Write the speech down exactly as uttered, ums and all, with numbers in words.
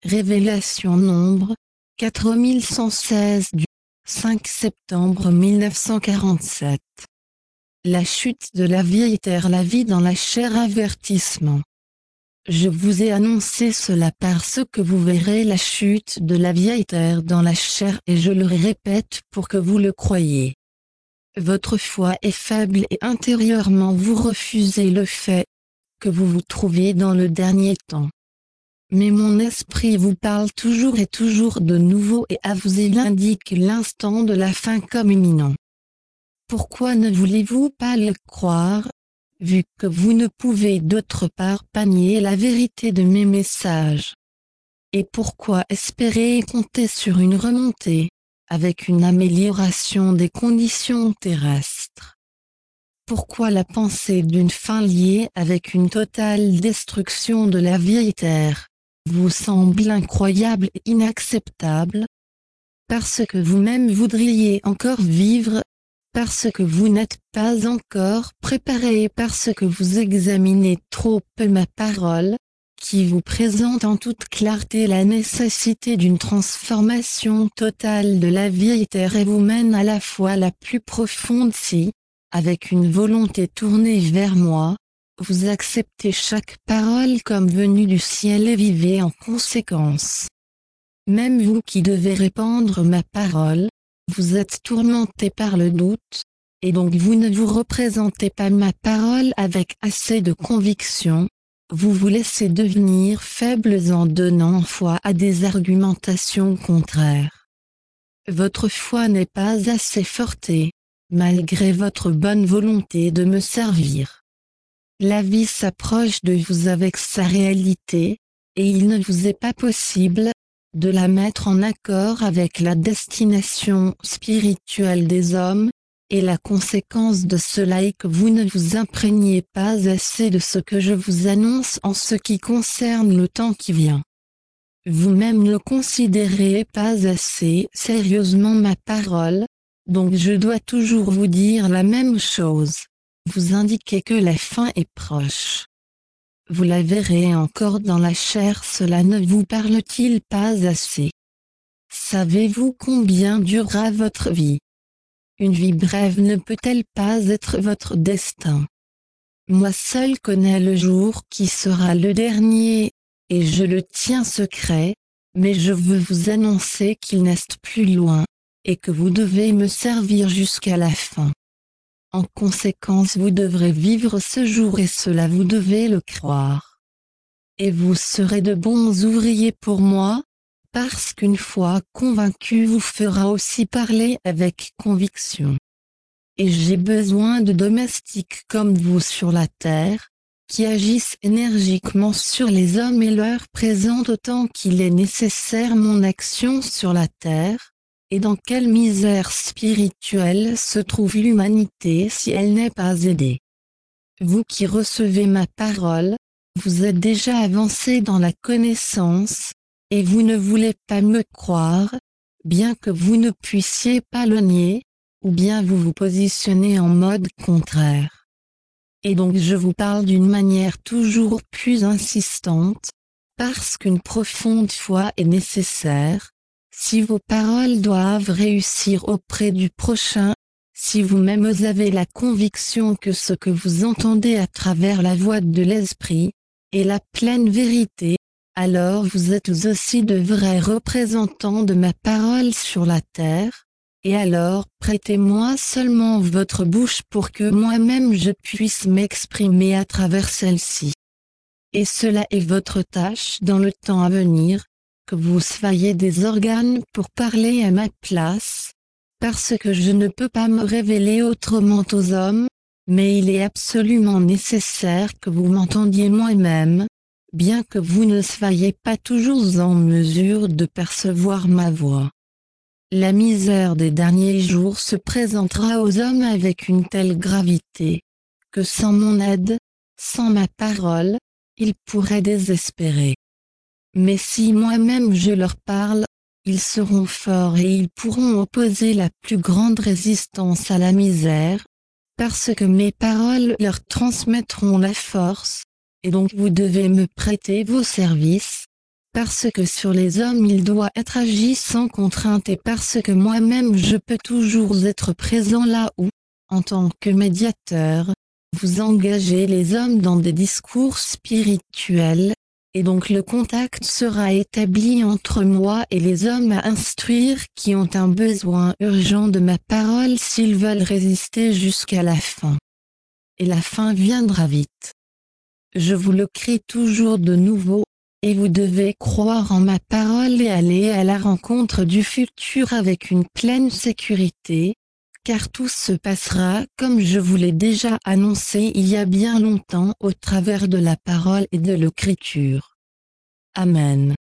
Révélation nombre quatre mille cent seize du cinq septembre mille neuf cent quarante-sept. La chute de la vieille terre, la vie dans la chair. Avertissement. Je vous ai annoncé cela parce que vous verrez la chute de la vieille terre dans la chair, et je le répète pour que vous le croyiez. Votre foi est faible et intérieurement vous refusez le fait que vous vous trouvez dans le dernier temps. Mais mon esprit vous parle toujours et toujours de nouveau, et à vous il indique l'instant de la fin comme imminent. Pourquoi ne voulez-vous pas le croire, vu que vous ne pouvez d'autre part pas nier la vérité de mes messages? Et pourquoi espérer et compter sur une remontée, avec une amélioration des conditions terrestres? Pourquoi la pensée d'une fin liée avec une totale destruction de la vieille terre vous semble incroyable et inacceptable? Parce que vous-même voudriez encore vivre, parce que vous n'êtes pas encore préparé, et parce que vous examinez trop peu ma parole, qui vous présente en toute clarté la nécessité d'une transformation totale de la vieille terre et vous mène à la fois la plus profonde si, avec une volonté tournée vers moi, vous acceptez chaque parole comme venue du ciel et vivez en conséquence. Même vous qui devez répandre ma parole, vous êtes tourmenté par le doute, et donc vous ne vous représentez pas ma parole avec assez de conviction, vous vous laissez devenir faibles en donnant foi à des argumentations contraires. Votre foi n'est pas assez forte, malgré votre bonne volonté de me servir. La vie s'approche de vous avec sa réalité, et il ne vous est pas possible de la mettre en accord avec la destination spirituelle des hommes, et la conséquence de cela est que vous ne vous imprégnez pas assez de ce que je vous annonce en ce qui concerne le temps qui vient. Vous-même ne considérez pas assez sérieusement ma parole, donc je dois toujours vous dire la même chose. Vous indiquez que la fin est proche. Vous la verrez encore dans la chair, cela ne vous parle-t-il pas assez? Savez-vous combien durera votre vie? Une vie brève ne peut-elle pas être votre destin? Moi seul connais le jour qui sera le dernier, et je le tiens secret, mais je veux vous annoncer qu'il n'est plus loin, et que vous devez me servir jusqu'à la fin. En conséquence, vous devrez vivre ce jour, et cela vous devez le croire. Et vous serez de bons ouvriers pour moi, parce qu'une fois convaincu vous fera aussi parler avec conviction. Et j'ai besoin de domestiques comme vous sur la terre, qui agissent énergiquement sur les hommes et leur présentent autant qu'il est nécessaire mon action sur la terre. Et dans quelle misère spirituelle se trouve l'humanité si elle n'est pas aidée? Vous qui recevez ma parole, vous êtes déjà avancé dans la connaissance, et vous ne voulez pas me croire, bien que vous ne puissiez pas le nier, ou bien vous vous positionnez en mode contraire. Et donc je vous parle d'une manière toujours plus insistante, parce qu'une profonde foi est nécessaire. Si vos paroles doivent réussir auprès du prochain, si vous-même avez la conviction que ce que vous entendez à travers la voix de l'esprit est la pleine vérité, alors vous êtes aussi de vrais représentants de ma parole sur la terre, et alors prêtez-moi seulement votre bouche pour que moi-même je puisse m'exprimer à travers celle-ci. Et cela est votre tâche dans le temps à venir, que vous soyez des organes pour parler à ma place, parce que je ne peux pas me révéler autrement aux hommes, mais il est absolument nécessaire que vous m'entendiez moi-même, bien que vous ne soyez pas toujours en mesure de percevoir ma voix. La misère des derniers jours se présentera aux hommes avec une telle gravité, que sans mon aide, sans ma parole, ils pourraient désespérer. Mais si moi-même je leur parle, ils seront forts et ils pourront opposer la plus grande résistance à la misère, parce que mes paroles leur transmettront la force, et donc vous devez me prêter vos services, parce que sur les hommes il doit être agi sans contrainte et parce que moi-même je peux toujours être présent là où, en tant que médiateur, vous engagez les hommes dans des discours spirituels, et donc le contact sera établi entre moi et les hommes à instruire qui ont un besoin urgent de ma parole s'ils veulent résister jusqu'à la fin. Et la fin viendra vite. Je vous le crie toujours de nouveau, et vous devez croire en ma parole et aller à la rencontre du futur avec une pleine sécurité, car tout se passera comme je vous l'ai déjà annoncé il y a bien longtemps au travers de la parole et de l'écriture. Amen.